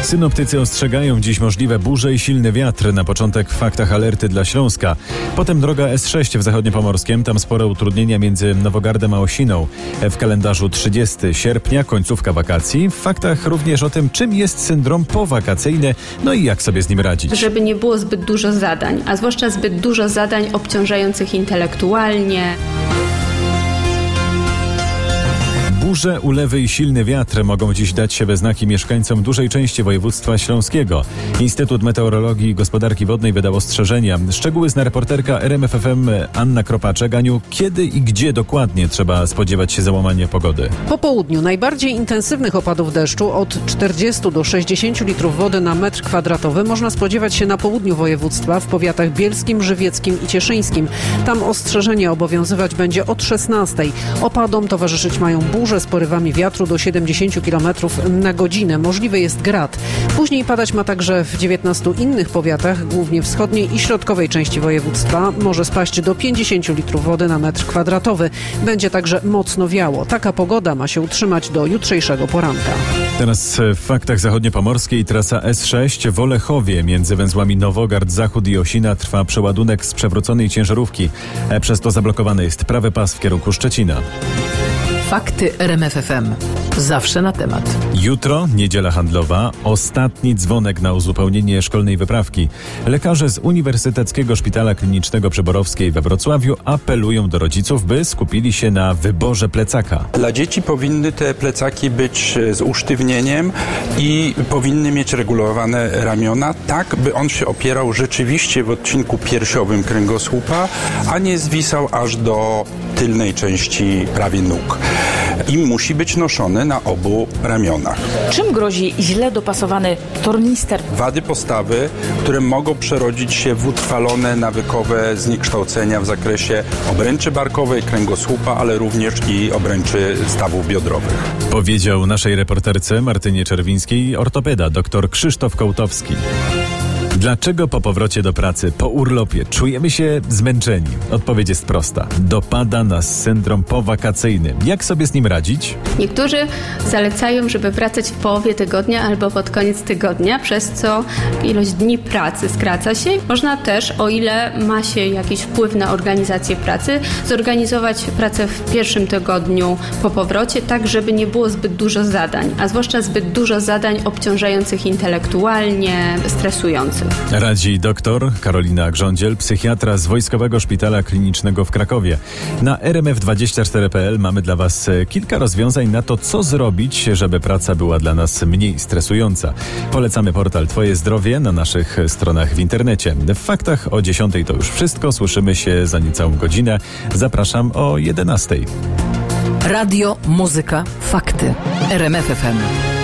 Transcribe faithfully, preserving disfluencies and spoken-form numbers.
Synoptycy ostrzegają dziś możliwe burze i silny wiatr. Na początek w faktach alerty dla Śląska. Potem droga S sześć w zachodniopomorskiem. Tam spore utrudnienia między Nowogardem a Osiną. W kalendarzu trzydziestego sierpnia, końcówka wakacji. W faktach również o tym, czym jest syndrom powakacyjny, no i jak sobie z nim radzić. Żeby nie było zbyt dużo zadań, a zwłaszcza zbyt dużo zadań obciążających intelektualnie. Burze, ulewy i silny wiatr mogą dziś dać się we znaki mieszkańcom dużej części województwa śląskiego. Instytut Meteorologii i Gospodarki Wodnej wydał ostrzeżenia. Szczegóły zna reporterka R M F F M Anna Kropaczek. Aniu, kiedy i gdzie dokładnie trzeba spodziewać się załamania pogody? Po południu najbardziej intensywnych opadów deszczu od czterdziestu do sześćdziesięciu litrów wody na metr kwadratowy można spodziewać się na południu województwa w powiatach bielskim, żywieckim i cieszyńskim. Tam ostrzeżenie obowiązywać będzie od szesnastej. Opadom towarzyszyć mają burze z porywami wiatru do siedemdziesięciu kilometrów na godzinę. Możliwy jest grad. Później padać ma także w dziewiętnastu innych powiatach, głównie wschodniej i środkowej części województwa. Może spaść do pięćdziesięciu litrów wody na metr kwadratowy. Będzie także mocno wiało. Taka pogoda ma się utrzymać do jutrzejszego poranka. Teraz w faktach zachodniopomorskiej trasa S sześć w Olechowie między węzłami Nowogard Zachód i Osina trwa przeładunek z przewróconej ciężarówki. Przez to zablokowany jest prawy pas w kierunku Szczecina. Fakty R M F F M. Zawsze na temat. Jutro, niedziela handlowa, ostatni dzwonek na uzupełnienie szkolnej wyprawki. Lekarze z Uniwersyteckiego Szpitala Klinicznego przy Borowskiej we Wrocławiu apelują do rodziców, by skupili się na wyborze plecaka. Dla dzieci powinny te plecaki być z usztywnieniem i powinny mieć regulowane ramiona, tak by on się opierał rzeczywiście w odcinku piersiowym kręgosłupa, a nie zwisał aż do tylnej części prawie nóg. I musi być noszony na obu ramionach. Czym grozi źle dopasowany tornister? Wady postawy, które mogą przerodzić się w utrwalone nawykowe zniekształcenia w zakresie obręczy barkowej, kręgosłupa, ale również i obręczy stawów biodrowych. Powiedział naszej reporterce Martynie Czerwińskiej ortopeda dr Krzysztof Kołtowski. Dlaczego po powrocie do pracy, po urlopie czujemy się zmęczeni? Odpowiedź jest prosta. Dopada nas syndrom powakacyjny. Jak sobie z nim radzić? Niektórzy zalecają, żeby wracać w połowie tygodnia albo pod koniec tygodnia, przez co ilość dni pracy skraca się. Można też, o ile ma się jakiś wpływ na organizację pracy, zorganizować pracę w pierwszym tygodniu po powrocie, tak żeby nie było zbyt dużo zadań, a zwłaszcza zbyt dużo zadań obciążających intelektualnie, stresujących. Radzi doktor Karolina Grządziel, psychiatra z Wojskowego Szpitala Klinicznego w Krakowie. Na R M F dwadzieścia cztery kropka p l mamy dla Was kilka rozwiązań na to, co zrobić, żeby praca była dla nas mniej stresująca. Polecamy portal Twoje Zdrowie na naszych stronach w internecie. W faktach o dziesiątej to już wszystko. Słyszymy się za niecałą godzinę. Zapraszam o jedenastej. Radio, muzyka, fakty. R M F F M.